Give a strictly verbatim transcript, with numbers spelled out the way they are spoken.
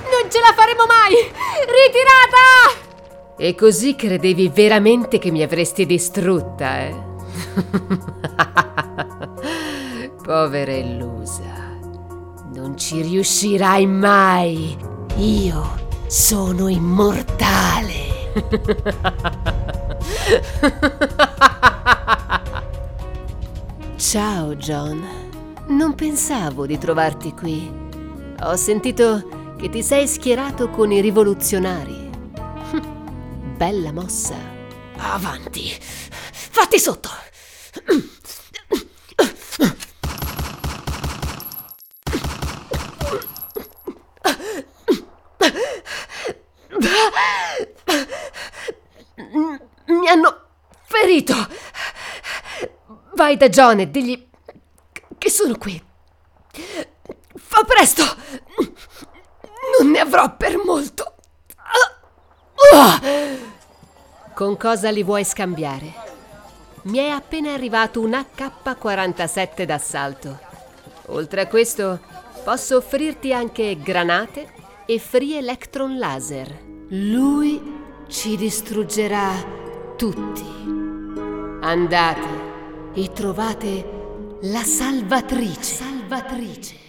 Non ce la faremo mai! Ritirata! E così credevi veramente che mi avresti distrutta, eh? Povera illusa. Non ci riuscirai mai. Io sono immortale. Ciao, John. Non pensavo di trovarti qui. Ho sentito che ti sei schierato con i rivoluzionari. Bella mossa. Avanti. Fatti sotto. Mi hanno ferito. Vai da John e digli che sono qui. Fa presto. Non ne avrò per molto. Con cosa li vuoi scambiare? Mi è appena arrivato un A K quarantasette d'assalto. Oltre a questo, posso offrirti anche granate e free electron laser. Lui ci distruggerà tutti. Andate e trovate la salvatrice. Salvatrice.